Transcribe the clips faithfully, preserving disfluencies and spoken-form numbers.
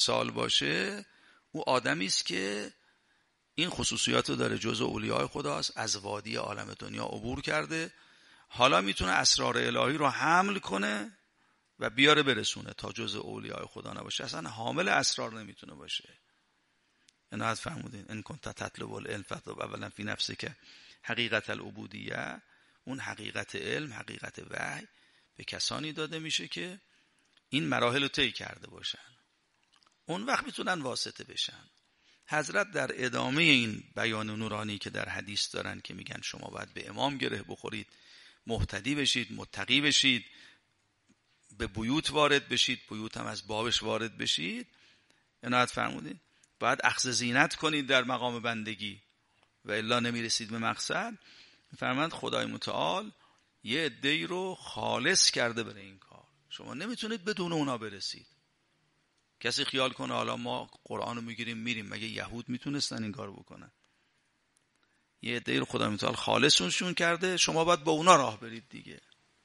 سال باشه، او آدمی است که این خصوصیات رو داره، جزء اولیاء خداست، از وادی عالم دنیا عبور کرده، حالا میتونه اسرار الهی رو حمل کنه و بیاره برسونه تا جزء اولیاء خدا نباشه، اصلا حامل اسرار نمیتونه باشه. عنایت فرمودین ان کنت تطلب العلم فاطلب اولا فی نفسک حقیقت العبودیه. اون حقیقت علم، حقیقت وحی به کسانی داده میشه که این مراحل رو طی کرده باشن، اون وقت میتونن واسطه بشن. حضرت در ادامه این بیان نورانی که در حدیث دارن که میگن شما باید به امام گره بخورید، محتدی بشید، متقی بشید، به بیوت وارد بشید، بیوت هم از بابش وارد بشید، عنایت فرمودین باید اخذ زینت کنید در مقام بندگی و الا نمیرسید به مقصد. فرماند خدای متعال یه عده‌ای رو خالص کرده برای این کار، شما نمیتونید بدون اونا برسید. کسی خیال کنه حالا ما قرآن رو میگیریم میریم، مگه یهود میتونستن این کار بکنن؟ یه عده‌ای رو خدای متعال خالصشون کرده، شما باید با اونا راه برید دیگه.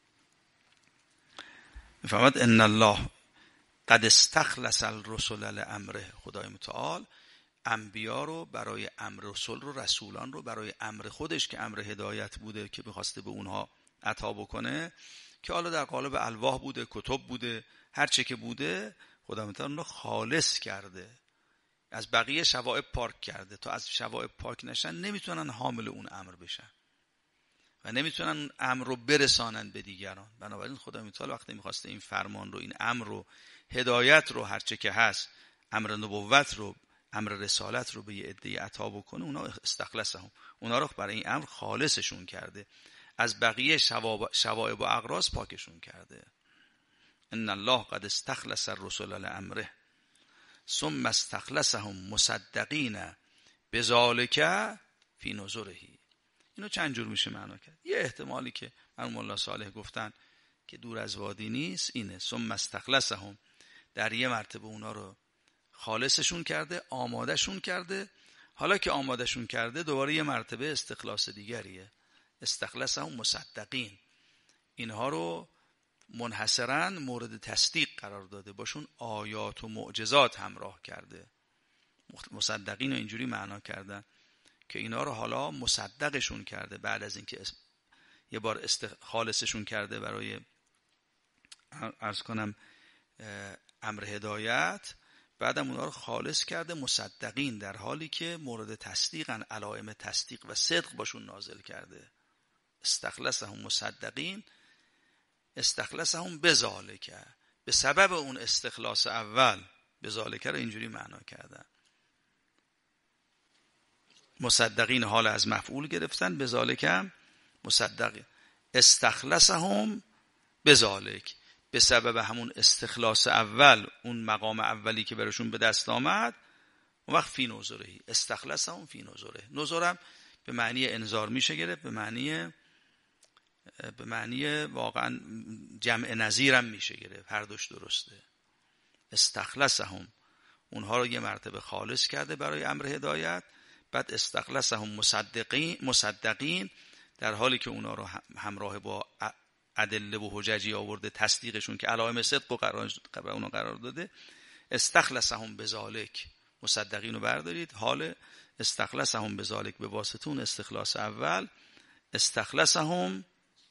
میفهمد ان الله قد استخلص الرسل لامره، خدای متعال انبیا رو برای امر، رسول رو، رسولان رو برای امر خودش که امر هدایت بوده که می‌خواسته به اونها عطا بکنه، که حالا در قالب الواح بوده، کتب بوده، هر چه که بوده، خدای متعال رو خالص کرده، از بقیه شوائب پاک کرده تا از شوائب پاک نشن نمیتونن حامل اون امر بشن و نمیتونن اون امر رو برسانن به دیگران. بنابراین خدای متعال وقتی می‌خواسته این فرمان رو، این امر رو، هدایت رو، هر چه که هست، امر نبوت رو، امر رسالت رو به یه عده عطا بکنه، اونا استخلصهم، اونا رو برای این امر خالصشون کرده، از بقیه شوائب و اغراض پاکشون کرده. ان الله قد استخلص الرسل لامره ثم استخلصهم مصدقین بذلک فی نظره. اینو چند جور میشه معنا کرد. یه احتمالی که مرحوم الله صالح گفتن که دور از وادی نیست اینه، ثم استخلصهم، در یه مرتبه اونا رو خالصشون کرده، آمادهشون کرده، حالا که آمادهشون کرده دوباره یه مرتبه استخلاص دیگریه، استخلصهم مصدقین، اینها رو منحصراً مورد تصدیق قرار داده، باشون آیات و معجزات همراه کرده. مصدقین رو اینجوری معنا کردن که اینا رو حالا مصدقشون کرده، بعد از اینکه یه بار است... خالصشون کرده برای عرض کنم امر هدایت، بعدم اونا رو خالص کرده مصدقین، در حالی که مورد تصدیقن، علائم تصدیق و صدق باشون نازل کرده. استخلصهم مصدقین، استخلصهم بذالک، به سبب اون استخلاص اول، بذالک رو اینجوری معنا کردن، مصدقین حال از مفعول گرفتن، بذالک هم مصدقین، استخلصهم بذالک، به سبب همون استخلاص اول، اون مقام اولی که براشون به دست آمد، اون وقت فی نظره، استخلصهم فی نظره. نظرم به معنی انذار میشه گرفت، به معنی به معنی واقعا جمع نظیرم میشه گرفت، هر دوش درسته. استخلصهم، اونها رو یه مرتبه خالص کرده برای امر هدایت، بعد استخلصهم مصدقین، مصدقین در حالی که اونا رو همراه با ادله و حججی آورده، تصدیقشون که علائم صدق و قرار اونا قرار داده، استخلصهم بذالک، مصدقین رو بردارید، حال استخلصهم بذالک به واسطه اون استخلاص اول، استخلصهم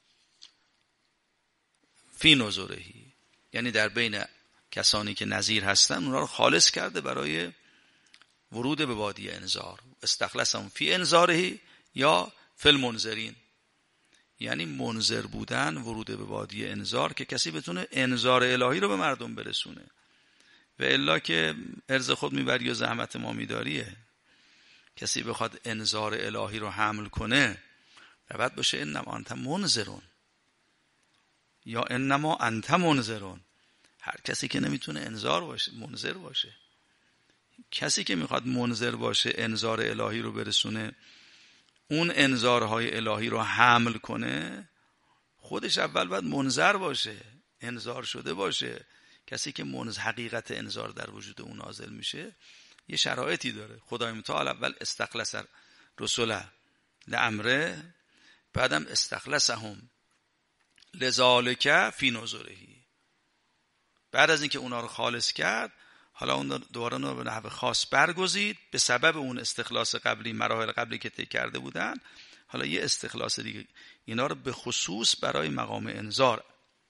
فی نظره، یعنی در بین کسانی که نظیر هستن اونا رو خالص کرده برای ورود به وادی انذار. استخلصهم فی انذاره یا فی المنذرین، یعنی منذر بودن، ورود به وادی انذار که کسی بتونه انذار الهی رو به مردم برسونه، و الا که ارز خود میبری و زحمت ما میداریه. کسی بخواد انذار الهی رو حمل کنه و بعد باشه انما انت منذرون یا انما انت منذرون، هر کسی که نمیتونه انذار باشه، منذر باشه، کسی که میخواد منذر باشه، انذار الهی رو برسونه، اون انذارهای الهی رو حمل کنه، خودش اول باید منذر باشه، انذار شده باشه. کسی که منذ حقیقت انذار در وجود اون نازل میشه یه شرایطی داره. خدای متعال اول استخلص رسول لامره، بعدم استخلصهم لذالک فی نظره، بعد از اینکه اونا رو خالص کرد، حالا اون دوباره اون رو به نحو خاص برگزید به سبب اون استخلاص قبلی، مراحل قبلی که طی کرده بودن. حالا یه استخلاص دیگه اینا رو به خصوص برای مقام انذار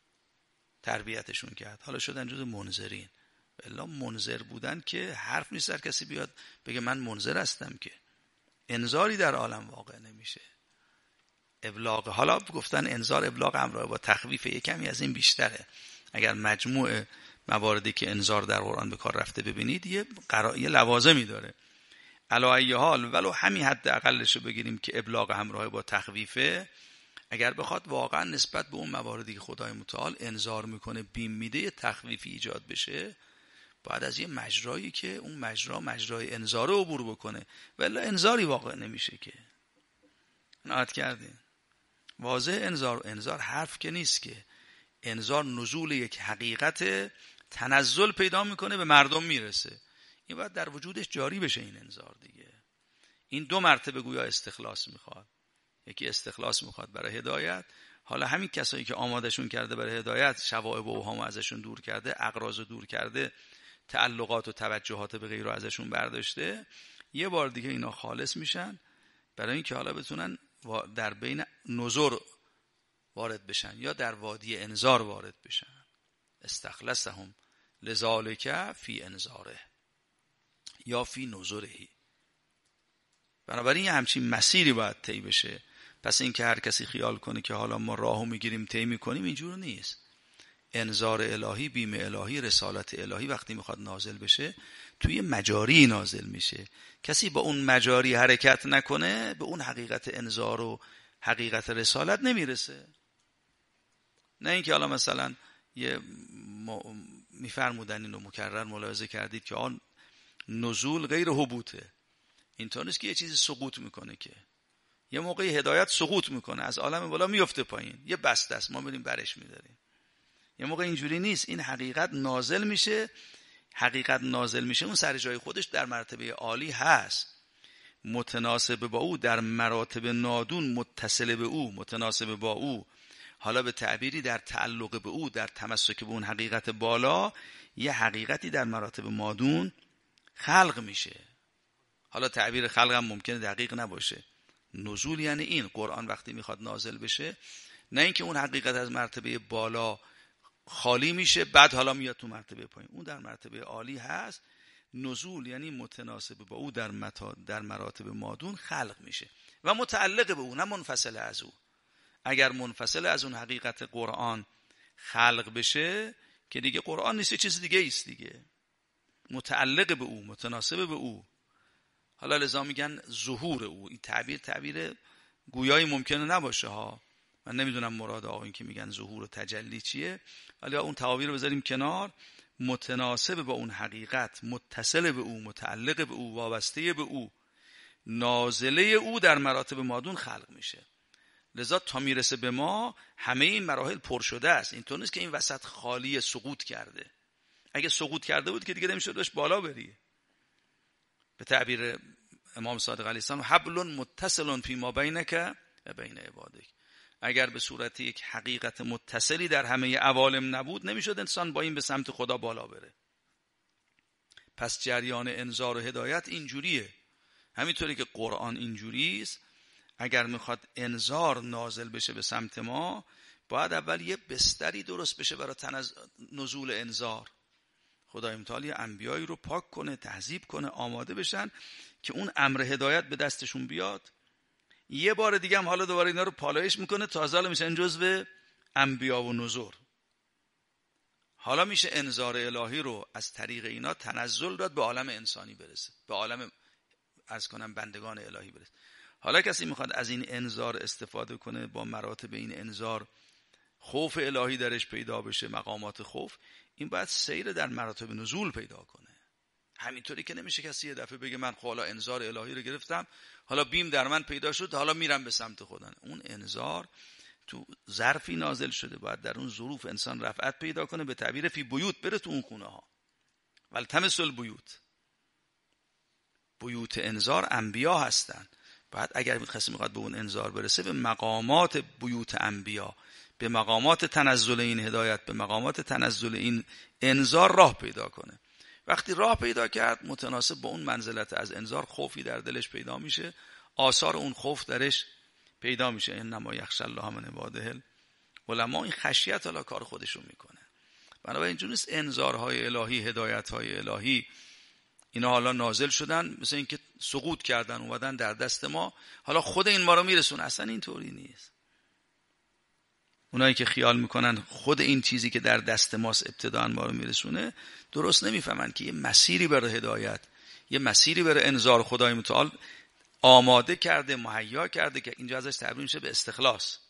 تربیتشون کرد. حالا شدن جز منذرین. الا منذر بودن که حرف نیست هر کسی بیاد بگه من منذر هستم، که انذاری در عالم واقع نمیشه. ابلاغ، حالا گفتن انذار ابلاغ همراه با تخویف، یک کمی از این بیشتره. اگر مجموع مواردی که انذار در قرآن به کار رفته ببینید یه قرا... یه لوازمی داره. علی ای حال ولو همین حد اقلش رو بگیریم که ابلاغ همراه با تخویفه، اگر بخواد واقعا نسبت به اون مواردی که خدای متعال انذار میکنه بیم میده تخویفی ایجاد بشه، باید از یه مجرایی که اون مجرا مجرای انذار عبور بکنه، ولی انذاری واقع نمیشه. که نهایت کردین واضح انذار انذار حرف که نیست، که انذار نزول یک حقیقت تنزل پیدا میکنه به مردم میرسه. این باید در وجودش جاری بشه این انذار دیگه. این دو مرتبه گویا استخلاص میخواد. یکی استخلاص میخواد برای هدایت، حالا همین کسایی که آمادشون کرده برای هدایت، شوائب و اوهام ازشون دور کرده، اغراض دور کرده، تعلقات و توجهات به غیر رو ازشون برداشته، یه بار دیگه اینا خالص میشن برای اینکه حالا بتونن در بین نذر وارد بشن یا در وادی انذار وارد بشن. استخلصهم لذالک فی انذاره یا فی نذرهی. بنابراین یه همچین مسیری باید طی بشه. پس این که هر کسی خیال کنه که حالا ما راهو میگیریم طی میکنیم، اینجور نیست. انذار الهی، بیم الهی، رسالت الهی وقتی میخواد نازل بشه توی مجاری نازل میشه. کسی با اون مجاری حرکت نکنه به اون حقیقت انذار و حقیقت رسالت نمیرسه. نه اینکه حالا مثلا یه میفرمودن اینو مکرر ملاحظه کردید که آن نزول غیر هبوطه. اینطور نیست که یه چیزی سقوط میکنه، که یه موقعی هدایت سقوط میکنه از عالم بالا میفته پایین، یه بسته است ما بریم برش میداریم. یه موقع اینجوری نیست، این حقیقت نازل میشه. حقیقت نازل میشه اون سر جای خودش در مرتبه عالی هست، متناسب با او، در مراتب نادون متصل به او، متناسب با او. حالا به تعبیری در تعلق به او، در تمسک به اون حقیقت بالا، یه حقیقتی در مراتب مادون خلق میشه. حالا تعبیر خلق هم ممکنه دقیق نباشه. نزول یعنی این قرآن وقتی میخواد نازل بشه، نه اینکه اون حقیقت از مرتبه بالا خالی میشه بعد حالا میاد تو مرتبه پایین، اون در مرتبه عالی هست. نزول یعنی متناسب با او در متا در مراتب مادون خلق میشه و متعلق به او، نه منفصل از او. اگر منفصل از اون حقیقت قرآن خلق بشه که دیگه قرآن نیست، چیز دیگه است دیگه. متعلق به او، متناسب به او. حالا لذا میگن ظهور او. این تعبیر تعبیر گویایی ممکنه نباشه ها. من نمیدونم مراد آقایون که میگن ظهور و تجلی چیه، ولی اون تعابیر رو بذاریم کنار. متناسب با اون حقیقت، متصل به او، متعلق به او، وابسته به او، نازله او در مراتب مادون خلق میشه. لذا تا میرسه به ما همه این مراحل پر شده است. اینطور نیست که این وسط خالی سقوط کرده. اگه سقوط کرده بود که دیگه نمیشد بهش بالا بری. به تعبیر امام صادق علیه السلام حبل متصل فی ما بینک و بین عبادک. اگر به صورت یک حقیقت متصلی در همه عوالم نبود، نمیشد انسان با این به سمت خدا بالا بره. پس جریان انذار و هدایت اینجوریه. همینطوری که قرآن اینجوری است. اگر میخواد انذار نازل بشه به سمت ما، باید اول یه بستری درست بشه برای تنز... نزول انذار. خدای متعال انبیایی رو پاک کنه، تهذیب کنه، آماده بشن که اون امر هدایت به دستشون بیاد. یه بار دیگه هم حالا دوباره اینا رو پالایش میکنه، تازه حالا میشن جزو انبیا و نذور. حالا میشه انذار الهی رو از طریق اینا تنزل داد به عالم انسانی برسه، به عالم از کنم بندگان الهی برسه. حالا کسی میخواد از این انذار استفاده کنه، با مراتب این انذار خوف الهی درش پیدا بشه، مقامات خوف، این باید سیر در مراتب نزول پیدا کنه. همینطوری که نمیشه کسی یه دفعه بگه من حالا انذار الهی رو گرفتم، حالا بیم در من پیدا شد، حالا میرم به سمت خدا. اون انذار تو ظرفی نازل شده، باید در اون ظروف انسان رفعت پیدا کنه. به تعبیر فی بیوت، بره تو اون خونه ها. والتمسوا البیوت. بیوت انذار انبیا هستن. بعد اگر کسی میخواد به اون انذار برسه، به مقامات بیوت انبیا، به مقامات تنزل این هدایت، به مقامات تنزل این انذار راه پیدا کنه. وقتی راه پیدا کرد متناسب با اون منزلت از انذار خوفی در دلش پیدا میشه، آثار اون خوف درش پیدا میشه. انما یخشی الله من عباده العلماء. این خشیت حالا کار خودشون میکنه. بنابراین اینجوری نیست انذارهای الهی، هدایتهای الهی اینا حالا نازل شدن مثل اینکه سقوط کردن اومدن در دست ما حالا خود این ما رو میرسونه. اصلا اینطوری نیست. اونایی که خیال میکنن خود این چیزی که در دست ماست ابتداً ما رو میرسونه، درست نمیفهمن که یه مسیری برای هدایت، یه مسیری برای انذار خدای متعال آماده کرده، مهیا کرده که اینجا ازش تعبیر میشه به استخلاص.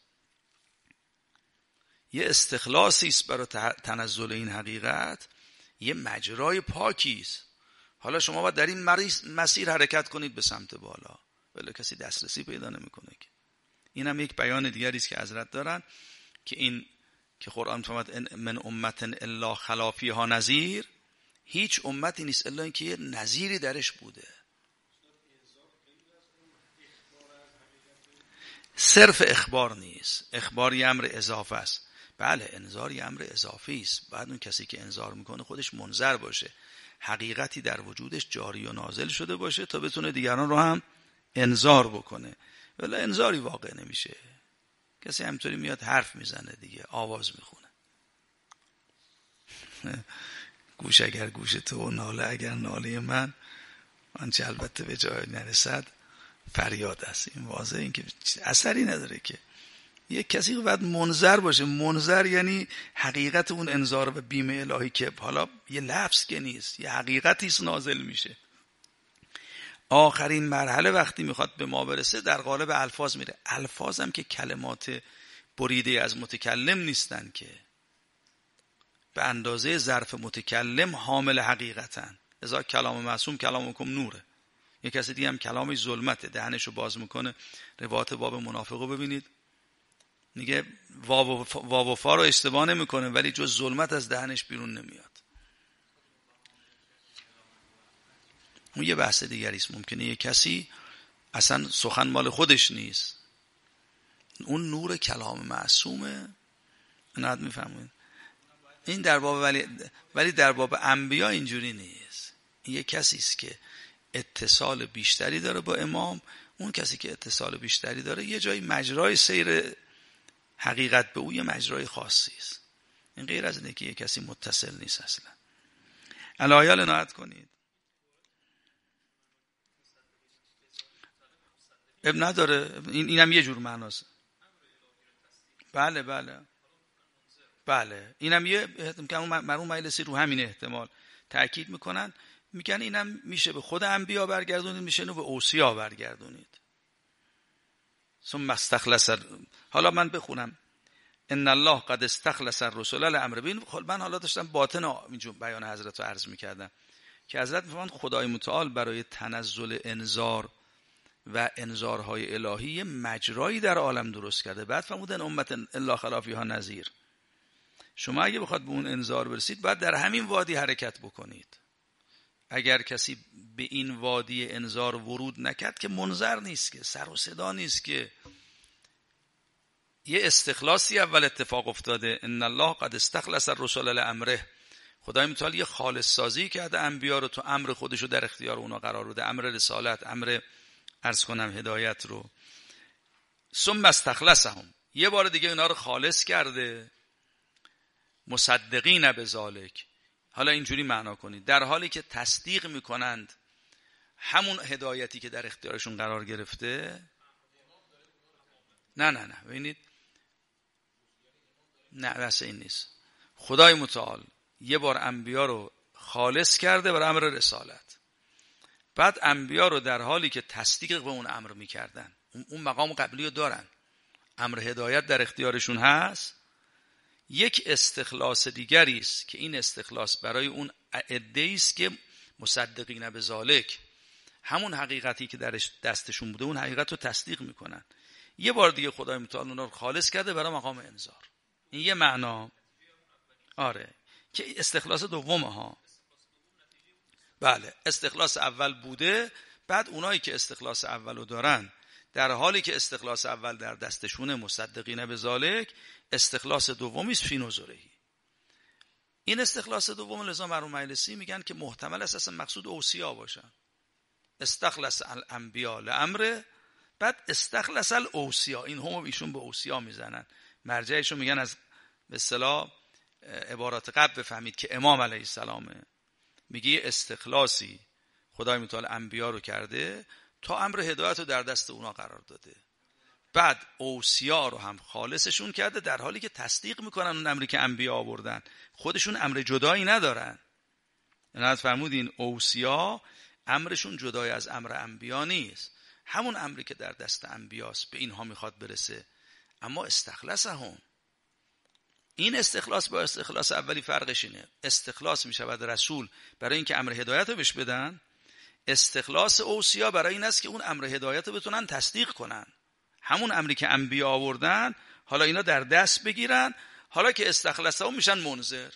یه استخلاصی است برای تنزل این حقیقت، یه مجرای پاکی است. حالا شما باید در این مسیر حرکت کنید به سمت بالا، ولی کسی دسترسی پیدا نمیکنه. اینم یک بیان دیگری است که حضرت دارن که این که قرآن فرمود من امت الا خلا فیها نذیر، هیچ امتی نیست الا اینکه یه نذیری درش بوده. صرف اخبار نیست، اخبار یه امر اضافه است. بله انذار یه امر اضافی است، بعد اون کسی که انذار میکنه خودش منذر باشه، حقیقتی در وجودش جاری و نازل شده باشه تا بتونه دیگران رو هم انذار بکنه. ولی انذاری واقع نمیشه. کسی همطوری میاد حرف میزنه دیگه، آواز میخونه. گوش اگر گوش تو، ناله اگر ناله من، آنچه البته به جای نرسد فریاد است. این واضحه، این که اثری نداره که یک کسی باید منذر باشه. منذر یعنی حقیقت اون انذار و بیم الهی که حالا یه لفظ که نیست، یه حقیقتی نازل میشه. آخرین مرحله وقتی میخواد به ما برسه در قالب الفاظ میره. الفاظ هم که کلمات بریده از متکلم نیستن که، به اندازه ظرف متکلم حامل حقیقتن. ازا کلام معصوم کلامکم نوره. یک کسی دیگه هم کلامش ظلمته، دهنشو باز میکنه. روایت باب منافقو ببینید، میگه واو و فا رو اشتباه نمیکنه ولی جز ظلمت از دهنش بیرون نمیاد. اون یه بحث دیگری است. ممکنه یه کسی اصلا سخن مال خودش نیست، اون نور کلام معصومه. نهاد میفهمید این در باب ولی ولی در باب انبیا اینجوری نیست. این یه کسی است که اتصال بیشتری داره با امام. اون کسی که اتصال بیشتری داره یه جایی مجرای سیر حقیقت به او یه مجرای خاصی است. این غیر از اینه که یه کسی متصل نیست اصلا. الایال عنایت کنید. اب نداره، این اینم یه جور معناست. بله بله بله اینم یه احتمال مرحوم مجلسی رو همین احتمال تأکید میکنن، میگن اینم میشه به خود انبیا برگردونید، میشه نو به اوصیا برگردونید. ثم استخلص. حالا من بخونم ان الله قد استخلص الرسل لامر. ببین من حالا داشتم باطن اینجور بیان حضرت رو عرض میکردم که حضرت میفرمایند خدای متعال برای تنزل انذار و انذارهای الهی مجرایی در عالم درست کرده. بعد فرمودن امت الا خلا فیها نذیر. شما اگه بخواد به اون انذار برسید باید در همین وادی حرکت بکنید. اگر کسی به این وادی انذار ورود نکرد که منذر نیست، که سر و صدا نیست، که یه استخلاصی اول اتفاق افتاده. ان الله قد استخلص الرسل لامره. خدای متعال یه خالص سازی کرده انبیا رو، تو امر خودش رو در اختیار اونا قرار بده، امر رسالت، امر عرض کنم هدایت رو. ثم استخلصهم. یه بار دیگه اینا رو خالص کرده. مصدقین بذالک. حالا اینجوری معنا کنید در حالی که تصدیق میکنند همون هدایتی که در اختیارشون قرار گرفته. نه نه نه ببینید، نه بس این نیست. خدای متعال یه بار انبیا رو خالص کرده برای امر رسالت، بعد انبیا رو در حالی که تصدیق به اون امر میکردن، اون مقام قبلی رو دارن، امر هدایت در اختیارشون هست، یک استخلاص دیگری است که این استخلاص برای اون عده‌ای است که مصدقین بذالک، همون حقیقتی که در دستشون بوده اون حقیقت رو تصدیق میکنن. یه بار دیگه خدای متعال اونا رو خالص کرده برای مقام انذار. این یه معنا. آره که استخلاص دومه ها. بله استخلاص اول بوده، بعد اونایی که استخلاص اولو دارن در حالی که استخلاص اول در دستشونه مصدقین بذالک، استخلاص دومی است فی نظرهی. این استخلاص دوم لذا مرحوم مجلسی میگن که محتمل است اصلا مقصود اوصیا باشن. استخلص الانبیاء لامر، بعد استخلص الاوصیا، این هم ایشون به اوصیا میزنن. مرجعشون میگن از به اصطلاح عبارات قبل بفهمید که امام علیه السلامه میگه استخلاصی خدای متعال انبیا رو کرده تا امر هدایت رو در دست اونا قرار داده، بعد اوصیا رو هم خالصشون کرده در حالی که تصدیق میکنن اون امری که انبیا آوردن، خودشون امر جدایی ندارن. یعنی فرمودین اوصیا امرشون جدای از امر انبیا نیست، همون امری که در دست انبیاست به اینها میخواد برسه. اما استخلصهم، این استخلاص با استخلاص اولی فرقش اینه. استخلاص میشود رسول برای اینکه امر هدایت رو بهش بدن، استخلاص اوصیا برای این است که اون امر هدایت رو بتونن تصدیق کنن، همون امری که انبیا آوردن حالا اینا در دست بگیرن، حالا که استخلصهم میشن منذر.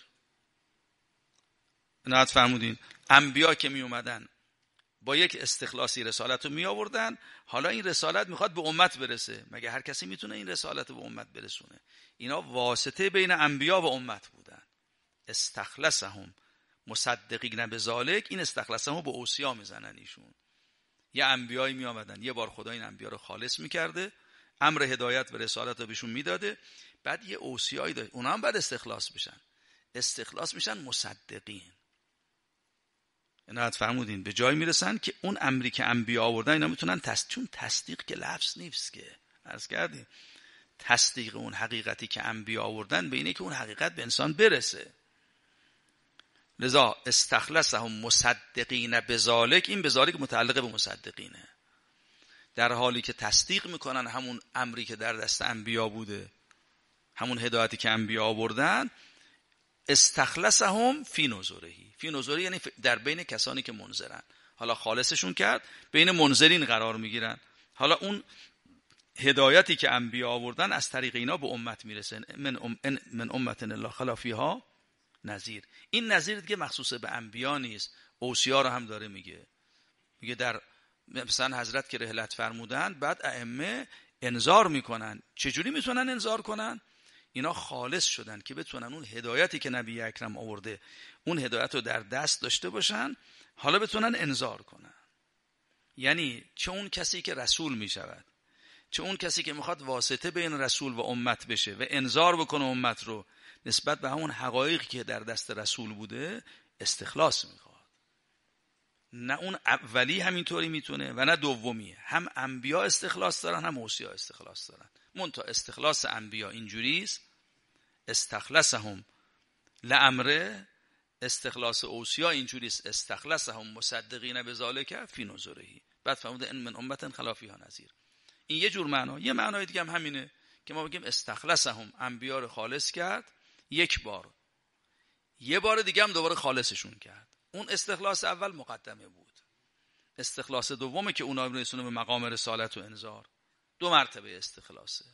نهایت فرمودین انبیا که می اومدن با یک استخلاصی رسالت رو می آوردن، حالا این رسالت میخواد به امت برسه، مگه هر کسی میتونه این رسالت رو به امت برسونه؟ اینا واسطه بین انبیا و امت بودن. استخلصهم مصدقین بذالک، این استخلصهم به اوصیا میزنن ایشون. یه انبیایی می آمدن یه بار خدا این انبیا رو خالص میکرده، امر هدایت و رسالت رو بهشون میداده، بعد یه اوصیایی داشت، اونا هم بعد استخلاص بشن، استخلاص میشن مصدقین. اینا فرمودین به جای میرسن که اون امری که انبیا آوردن اینا میتونن تصدیق، چون تصدیق که لفظ نیست که عرض کردیم، تصدیق اون حقیقتی که انبیا آوردن به اینه که اون حقیقت به انسان برسه. لذا استخلصهم مصدقین بذالک، این بذالک متعلق به مصدقینه، در حالی که تصدیق میکنن همون امری که در دست انبیا بوده، همون هدایتی که انبیا آوردن. استخلصهم فی نظرهی، فی نظره یعنی در بین کسانی که منذرن، حالا خالصشون کرد بین منذرین قرار میگیرن، حالا اون هدایتی که انبیا آوردن از طریق اینا به امت میرسه. من ام من امت الا خلا فیها نذیر، این نذیر دیگه مخصوص به انبیا نیست، اوصیا رو هم داره میگه. میگه در مثلا حضرت که رحلت فرمودن بعد ائمه انذار میکنن. چجوری میتونن انذار کنن؟ اینا خالص شدن که بتونن اون هدایتی که نبی اکرم آورده اون هدایت رو در دست داشته باشن، حالا بتونن انذار کنن. یعنی چه اون کسی که رسول میشود، چه اون کسی که میخواد واسطه بین رسول و امت بشه و انذار بکنه امت رو نسبت به همون حقایقی که در دست رسول بوده، استخلاص میخواد. نه اون اولی همینطوری میتونه و نه دومی. هم انبیا استخلاص دارن هم اوصیا استخلاص دارن. منتها استخلاص انبیا اینجوریست، استخلصهم لامره، استخلاص اوصیا اینجوریست، استخلصهم مصدقین بذالک فی نظرهی. بعد فرموده ان من امت خلا فیها نذیر. این یه جور معنا. یه معنای دیگه هم همینه که ما بگیم استخلصهم، انبیا رو خالص کرد یک بار، یه بار دیگه هم دوباره خالصشون کرد. اون استخلاص اول مقدمه بود، استخلاص دومه که اونا میرسونه به مقام رسالت و انذار. دو مرتبه استخلاصه.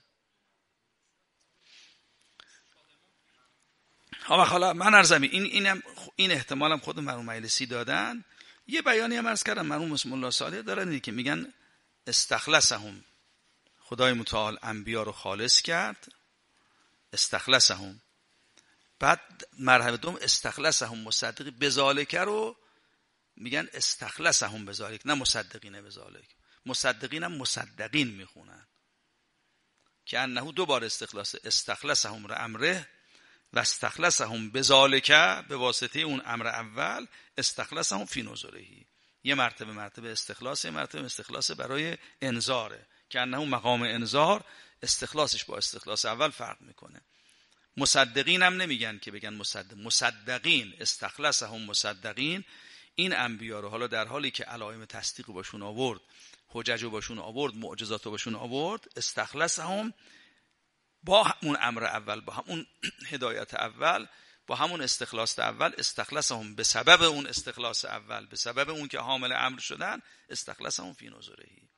حالا حالا من عرضم این اینم این احتمالم خود مرحوم مجلسی دادن. یه بیانی هم عرض کردم مرحوم بسم الله صالح دارن که میگن استخلصهم، خدای متعال انبیا رو خالص کرد، استخلصهم، بعد مرحله دوم استخلصهم مصدقی بذالک رو میگن استخلصهم بذالک، نه مصدقین بذالک. مصدقین هم مصدقین میخونن که انه دو بار استخلاص، استخلصهم را امره و استخلصهم بذالک، به واسطه اون امر اول استخلصهم فی نظرهی. یه مرتبه مرتبه استخلاص، یه مرتبه استخلاص برای انذاره که انه مقام انذار استخلاصش با استخلاص اول فرق میکنه. مصدقین هم نمیگن که بگن مصدق، مصدقین، استخلصهم مصدقین. این انبیا رو حالا در حالی که علائم تصدیق باشون آورد، حجج باشون آورد، معجزات باشون آورد، استخلصهم با همون امر اول، با همون هدایت اول، با همون استخلاص اول، استخلصهم به سبب اون استخلاص اول، به سبب اون که حامل امر شدن، استخلصهم فی نظرهی.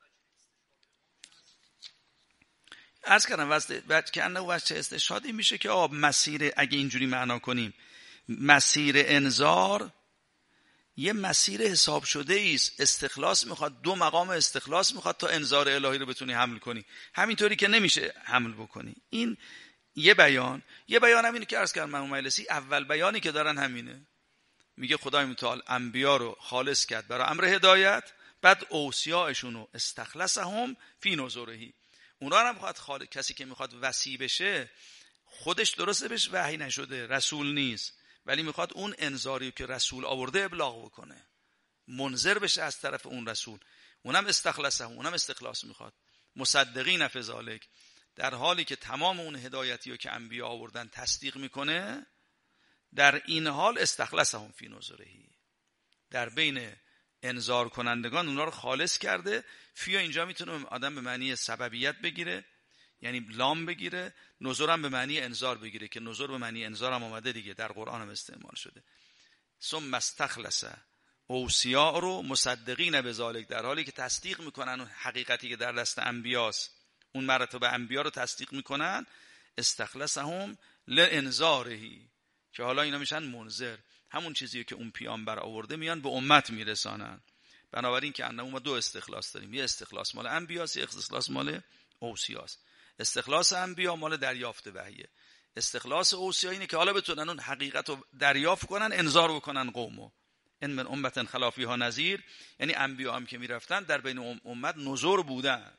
عرض کردم وجه که انه وجه استشهادی میشه که آب مسیر، اگه اینجوری معنا کنیم، مسیر انذار یه مسیر حساب شده است. استخلاص میخواد، دو مقام استخلاص میخواد تا انذار الهی رو بتونی حمل کنی، همینطوری که نمیشه حمل بکنی. این یه بیان یه بیان هم اینه که عرض کردم مرحوم مجلسی، اول بیانی که دارن همینه، میگه خدای متعال انبیا رو خالص کرد برای امر هدایت، بعد اوصیاءشون رو استخلصهم فی نظرهی، اونا هم میخواد خالص، کسی که میخواد وصی بشه خودش درسته بهش وحی نشده، رسول نیست، ولی میخواد اون انذاری که رسول آورده ابلاغ بکنه، منذر بشه از طرف اون رسول، اونم استخلصهم، اونم استخلاص میخواد. مصدقین فی ذلک، در حالی که تمام اون هدایتی رو که انبیا آوردن تصدیق میکنه، در این حال استخلصهم فی نظرهی، در بین انذار کنندگان اونا رو خالص کرده. فی اینجا میتونه آدم به معنی سببیت بگیره، یعنی لام بگیره، نظر هم به معنی انذار بگیره که نظر به معنی انذار هم اومده دیگه، در قرآن هم استعمال شده. ثم استخلص اوصیاء رو مصدقین بذالک، در حالی که تصدیق میکنن اون حقیقتی که در دست انبیاست، اون مراتب انبیا رو تصدیق میکنن، استخلصهم لانذارهی، که حالا اینا میشن منذر، همون چیزی که اون پیامبر آورده میان به امت میرسانن. بنابراین که انما ما دو استخلاص داریم، یه استخلاص مال انبیاست، یه استخلاص مال اوصیاست. استخلاص انبیا مال دریافت وحیه، استخلاص اوصیا اینه که حالا بتونن اون حقیقت رو دریافت کنن، انذار بکنن قومو. ان من امه خلا فیها نذیر، یعنی انبیا هم که میرفتن در بین امت نذور بودن.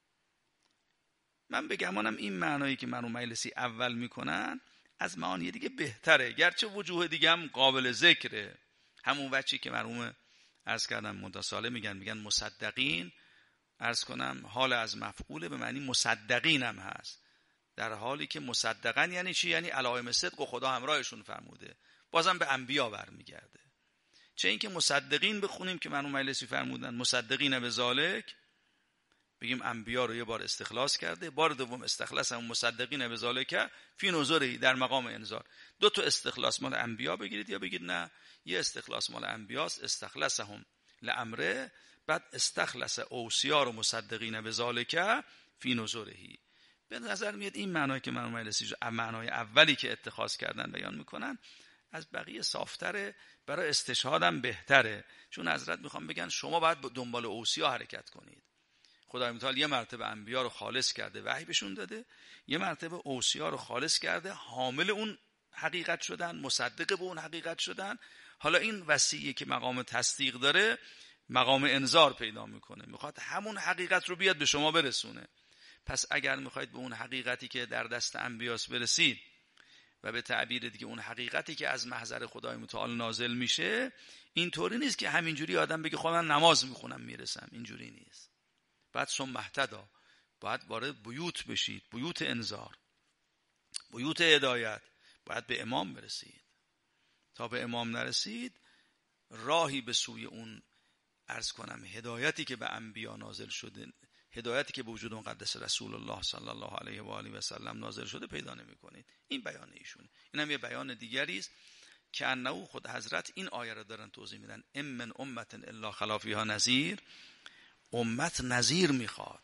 من بگمانم این معنایی که مرحوم مجلسی اول میکنن از معانی دیگه بهتره، گرچه وجوه دیگه هم قابل ذکره. همون وجهی که مرحوم عرض کردم متصاله میگن میگن مصدقین، عرض کنم حال از مفعول به معنی مصدقین هم هست، در حالی که مصدقن یعنی چی؟ یعنی علائم صدق و خدا همراهشون فرموده، بازم به انبیا برمیگرده. چه اینکه مصدقین بخونیم که مرحوم مجلسی فرمودن مصدقین به ذالک، بگیم انبیا رو یه بار استخلاص کرده، بار دوم استخلاص هم مصدقین به ذالک فی نظرهی، در مقام انذار. دو تا استخلاص مال انبیا بگیرید، یا بگید نه یه استخلاص مال انبیاست، استخلصهم لامره، بعد استخلص اوصیا رو مصدقین به ذالک فی نظرهی. به نظر میاد این معنایی که مرحوم مجلسی معنای اولی که اتخاذ کردن بیان میکنن از بقیه صافتره، برای استشهادم بهتره، چون حضرت میخوام بگن شما باید دنبال اوصیا حرکت کنید. خدای متعال یه مرتبه انبیا رو خالص کرده، وحی بهشون داده، یه مرتبه اوصیا رو خالص کرده، حامل اون حقیقت شدن، مصدق به اون حقیقت شدن. حالا این وصیه که مقام تصدیق داره مقام انذار پیدا میکنه، میخواد همون حقیقت رو بیاد به شما برسونه. پس اگر میخواید به اون حقیقتی که در دست انبیاست برسید، و به تعبیر دیگه اون حقیقتی که از محضر خدای متعال نازل میشه، اینطوری نیست که همینجوری آدم بگه خب من نماز میخونم میرسم، اینجوری نیست. بعد ثم اهتدی، باید وارد بیوت بشید، بیوت انذار، بیوت هدایت، باید به امام برسید. تا به امام نرسید راهی به سوی اون عرض کنم هدایتی که به انبیا نازل شده، هدایتی که به وجود مقدس رسول الله صلی الله علیه و آله و سلم نازل شده پیدا نمی‌کنید. این بیان ایشونه. این هم یه بیان دیگری است که انه خود حضرت این آیه را دارن توضیح میدن، ام من امه الا خلا فیها نذیر، امت نذیر میخواد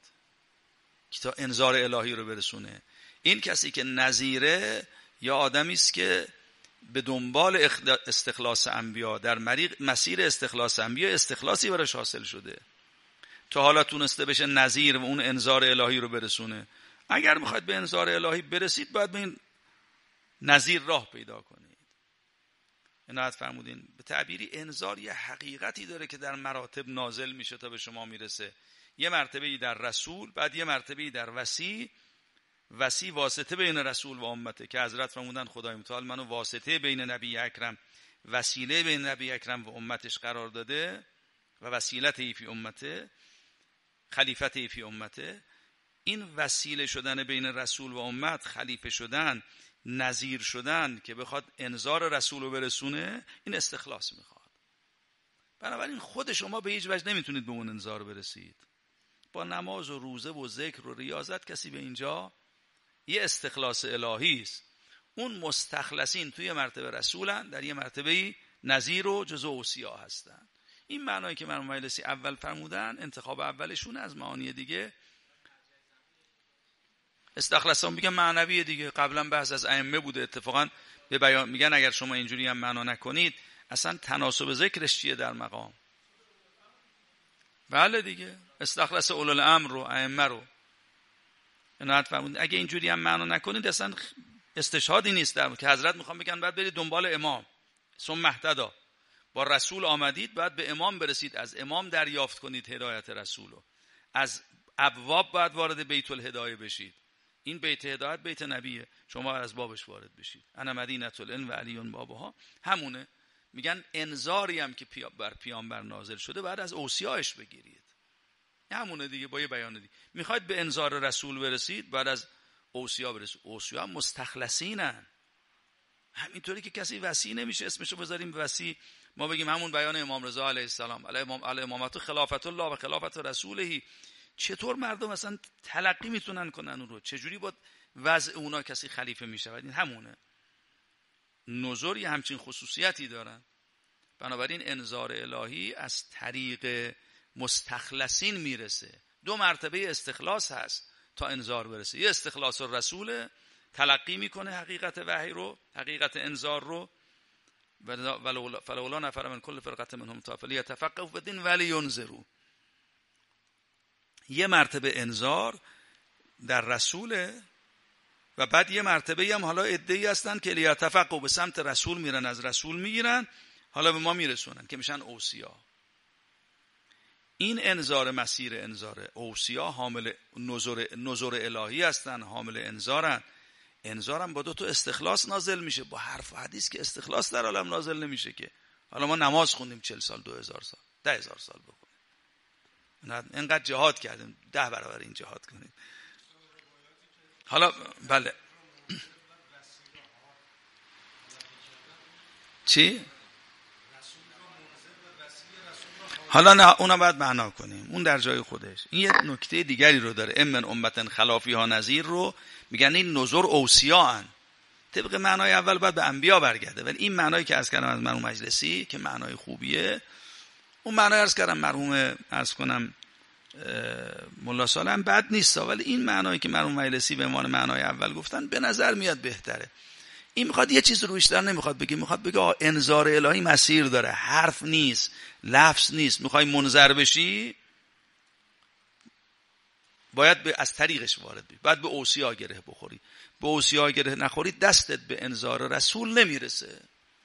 که تا انذار الهی رو برسونه. این کسی که نذیره یا آدمی است که به دنبال استخلاص انبیا، در مسیر استخلاص انبیا استخلاصی براش حاصل شده، تا حالا تونسته بشه نذیر و اون انذار الهی رو برسونه. اگر میخواید به انذار الهی برسید باید به این نذیر راه پیدا کنید. عنایت فرمودین به تعبیری انذار یه حقیقتی داره که در مراتب نازل میشه تا به شما میرسه. یه مرتبه‌ای در رسول، بعد یه مرتبه‌ای در وصی. وصی واسطه بین رسول و امته که حضرت فرمودن خدای متعال منو واسطه بین نبی اکرم، وسیله بین نبی اکرم و امتش قرار داده، و وسیلته فی امته، خلیفته فی امته. این وسیله شدن بین رسول و امت، خلیفه شدن، نذیر شدن که بخواد انذار رسول رو برسونه، این استخلاص میخواد. بنابراین خود شما به هیچ وجه نمیتونید به اون انذار برسید. با نماز و روزه و ذکر و ریاضت کسی به اینجا، یه استخلاص الهی است. اون مستخلصین توی مرتبه رسولن، در یه مرتبه نذیر و جزء اوصیا هستن. این معنایی که مرحوم مجلسی اول فرمودن، انتخاب اولشون از معانی دیگه استخلاص میگن معنوی دیگه. قبلا بحث از ائمه بوده، اتفاقا به بیان میگن اگر شما اینجوری هم معنا نکنید اصلا تناسب ذکرش چیه در مقام. بله دیگه، استخلاص اولو الامر رو، ائمه رو. عنایت فرمودید. اگه اینجوری هم معنا نکنید اصلا استشهادی نیست در که حضرت میخوام بگن بعد برید دنبال امام ثم اهتدی، با رسول آمدید بعد به امام برسید، از امام دریافت کنید هدایت رسولو، از ابواب بعد وارد بیت الهدایه بشید. این بیت هدایت بیت نبیه، شما از بابش وارد بشید. انا مدینه العلم و علی بابها. همونه. میگن انذاری هم که بر پیامبر نازل شده بعد از اوصیاش بگیرید. همونه دیگه، با یه بیان دیگه. میخواید به انذار رسول برسید بعد از اوصیا برسید. اوصیا هم مستخلصینن. همینطوری که کسی وصی نمیشه اسمشو بذاریم وصی، ما بگیم همون بیان امام رضا علیه السلام علیه امام علیه امامت خلافت الله و خلافت رسولهی. چطور مردم اصلا تلقی میتونن کنن اون رو؟ چجوری با وضع اونا کسی خلیفه میشود؟ این همونه. نذور یه همچین خصوصیتی دارن. بنابراین انذار الهی از طریق مستخلصین میرسه. دو مرتبه استخلاص هست تا انذار برسه. یه استخلاص الرسول، تلقی میکنه حقیقت وحی رو، حقیقت انذار رو، فلولا نفر من کل فرقه منهم طائفه لیتفقهوا فی الدین ولینذروا. یه مرتبه انذار در رسوله و بعد یه مرتبه هم حالا عده‌ای هستن که لیتفقهوا به سمت رسول میرن، از رسول میگیرن، حالا به ما میرسونن که میشن اوصیا. این انذار مسیر انذاره. اوصیا حامل نذور نذور الهی هستن، حامل انذارن. انذارم با دو تا استخلاص نازل میشه. با حرف و حدیث که استخلاص در عالم نازل نمیشه که. حالا ما نماز خوندیم چهل سال، دو هزار سال، ده هزار سال بکنیم. اینقدر جهاد کردیم، ده برابر این جهاد کنیم. حالا بله چی؟ حالا نه اونم باید معنا کنیم، اون در جای خودش. این یه نکته دیگری رو داره. ام من امتن خلافیها نذیر رو میگن این نذور اوصیاءن. طبق معنای اول باید به انبیا برگرده، ولی این معنایی که عرض کردم از مرحوم مجلسی که معنای خوبیه، اون معنای عرض کردم مرحوم عرض کنم ملا صالح هم بد نیست، ولی این معنایی که مرحوم مجلسی به عنوان معنای اول گفتن به نظر میاد بهتره. این میخواد یه چیز رو بیشتر نمیخواد بگه، میخواد بگه انذار الهی مسیر داره، حرف نیست، لفظ نیست. میخوای منذر بشی باید به از طریقش وارد بشی، باید به اوصیا گره بخوری. به اوصیا گره نخوری دستت به انذار رسول نمیرسه.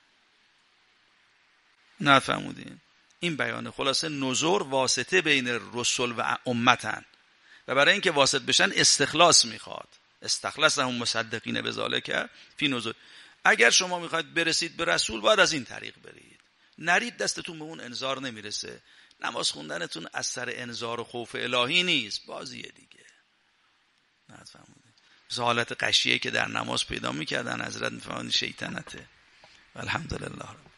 نفهمودین؟ این بیانه. خلاصه نذور واسطه بین رسول و امتن و برای اینکه واسط بشن استخلاص میخواد. استخلصهم مصدقین بذالک فی نذور. اگر شما میخواید برسید به رسول باید از این طریق برید. نرید دستتون به اون انذار نمیرسه. نماز خوندنتون از سر انذار و خوف الهی نیست، بازیه دیگه. نفهمونید؟ مثل حالت غشیه که در نماز پیدا میکردن حضرت میفهمونید شیطنته. الحمدلله.